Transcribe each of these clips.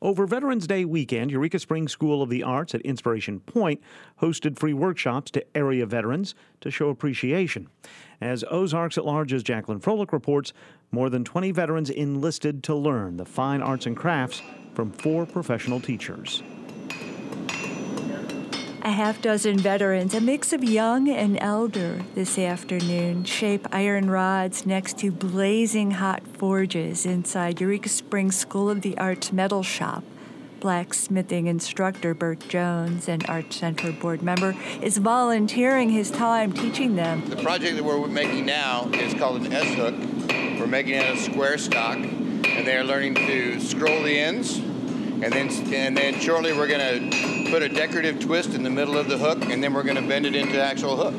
Over Veterans Day weekend, Eureka Springs School of the Arts at Inspiration Point hosted free workshops to area veterans to show appreciation. As Ozarks at Large's Jacqueline Froelich reports, more than 20 veterans enlisted to learn the fine arts and crafts from 4 professional teachers. A half dozen veterans, a mix of young and elder, this afternoon shape iron rods next to blazing hot forges inside Eureka Springs School of the Arts metal shop. Blacksmithing instructor Bert Jones, an Art Center board member, is volunteering his time teaching them. The project that we're making now is called an S-hook. We're making it out of square stock, and they're learning to scroll the ends. And then shortly we're going to put a decorative twist in the middle of the hook, and then we're going to bend it into actual hook.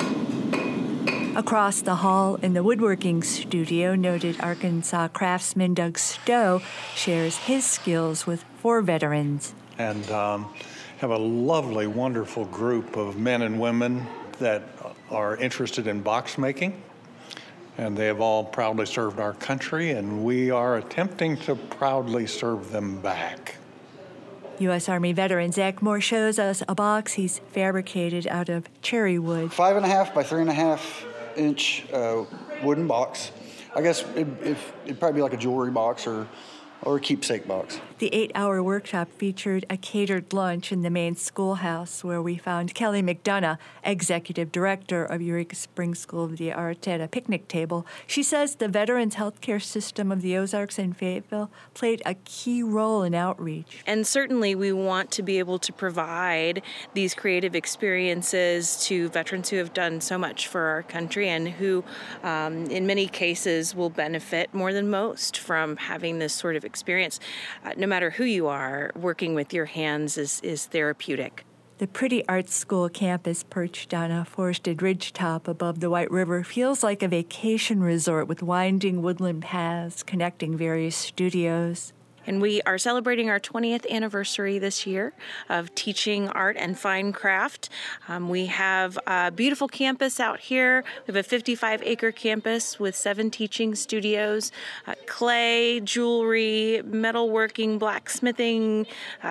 Across the hall in the woodworking studio, noted Arkansas craftsman Doug Stowe shares his skills with 4 veterans. And have a lovely, wonderful group of men and women that are interested in box making. And they have all proudly served our country, and we are attempting to proudly serve them back. U.S. Army veteran Zach Moore shows us a box he's fabricated out of cherry wood. 5.5 by 3.5 inch wooden box. I guess it'd probably be like a jewelry box or a keepsake box. The 8-hour workshop featured a catered lunch in the main schoolhouse, where we found Kelly McDonough, executive director of Eureka Springs School of the Arts, at a picnic table. She says the veterans healthcare system of the Ozarks and Fayetteville played a key role in outreach. And certainly we want to be able to provide these creative experiences to veterans who have done so much for our country and who, in many cases, will benefit more than most from having this sort of experience. No matter who you are, working with your hands is therapeutic. The pretty art school campus, perched on a forested ridgetop above the White River, feels like a vacation resort with winding woodland paths connecting various studios. And we are celebrating our 20th anniversary this year of teaching art and fine craft. We have a beautiful campus out here. We have a 55-acre campus with 7 teaching studios, clay, jewelry, metalworking, blacksmithing,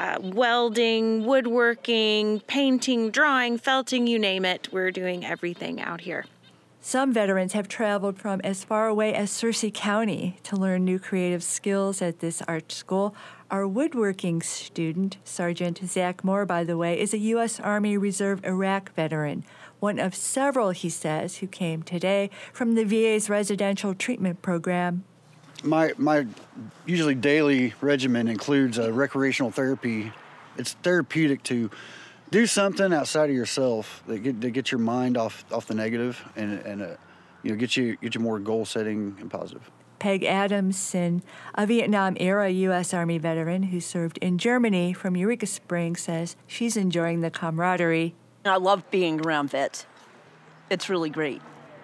welding, woodworking, painting, drawing, felting, you name it. We're doing everything out here. Some veterans have traveled from as far away as Searcy County to learn new creative skills at this art school. Our woodworking student, Sergeant Zach Moore, by the way, is a U.S. Army Reserve Iraq veteran, one of several, he says, who came today from the VA's residential treatment program. My usually daily regimen includes recreational therapy. It's therapeutic to do something outside of yourself that get your mind off the negative and get you more goal setting and positive. Peg Adamson, a Vietnam-era U.S. Army veteran who served in Germany from Eureka Springs, says she's enjoying the camaraderie. I love being around vets. It's really great.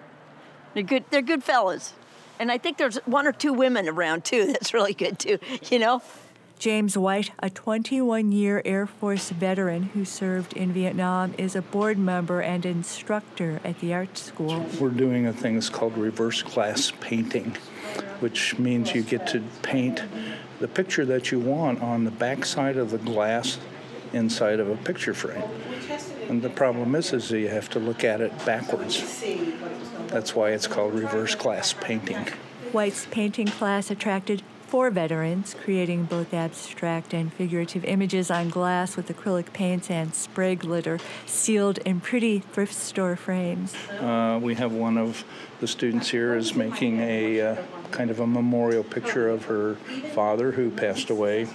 They're good fellas. And I think there's 1 or 2 women around, too. That's really good, too, James White, a 21-year Air Force veteran who served in Vietnam, is a board member and instructor at the art school. We're doing a thing that's called reverse glass painting, which means you get to paint the picture that you want on the back side of the glass inside of a picture frame. And the problem is you have to look at it backwards. That's why it's called reverse glass painting. White's painting class attracted 4 veterans, creating both abstract and figurative images on glass with acrylic paints and spray glitter, sealed in pretty thrift store frames. We have one of the students here is making a kind of a memorial picture of her father who passed away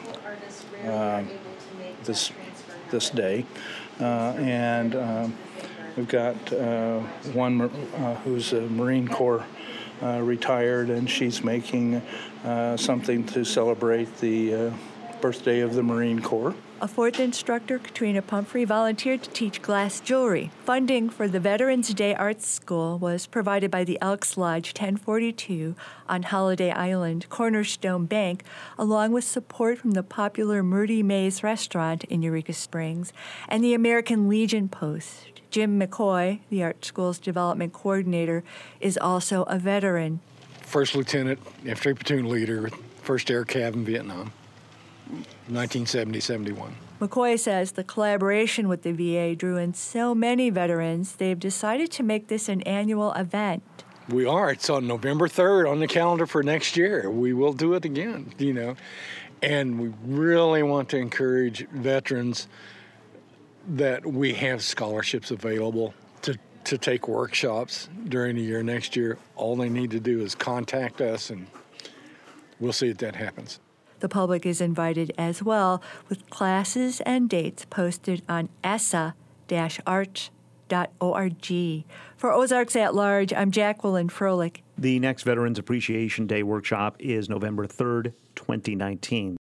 this day. And we've got one who's a Marine Corps retired, and she's making something to celebrate the birthday of the Marine Corps. A 4th instructor, Katrina Pumphrey, volunteered to teach glass jewelry. Funding for the Veterans Day Art School was provided by the Elks Lodge 1042 on Holiday Island, Cornerstone Bank, along with support from the popular Murdy Mays restaurant in Eureka Springs and the American Legion Post. Jim McCoy, the art school's development coordinator, is also a veteran. First Lieutenant, Infantry Platoon Leader, 1st Air Cav in Vietnam. 1970-71. McCoy says the collaboration with the VA drew in so many veterans, they've decided to make this an annual event. We are. It's on November 3rd on the calendar for next year. We will do it again, And we really want to encourage veterans that we have scholarships available to take workshops during the year next year. All they need to do is contact us, and we'll see if that happens. The public is invited as well, with classes and dates posted on essa-arch.org. For Ozarks at Large, I'm Jacqueline Froelich. The next Veterans Appreciation Day workshop is November 3rd, 2019.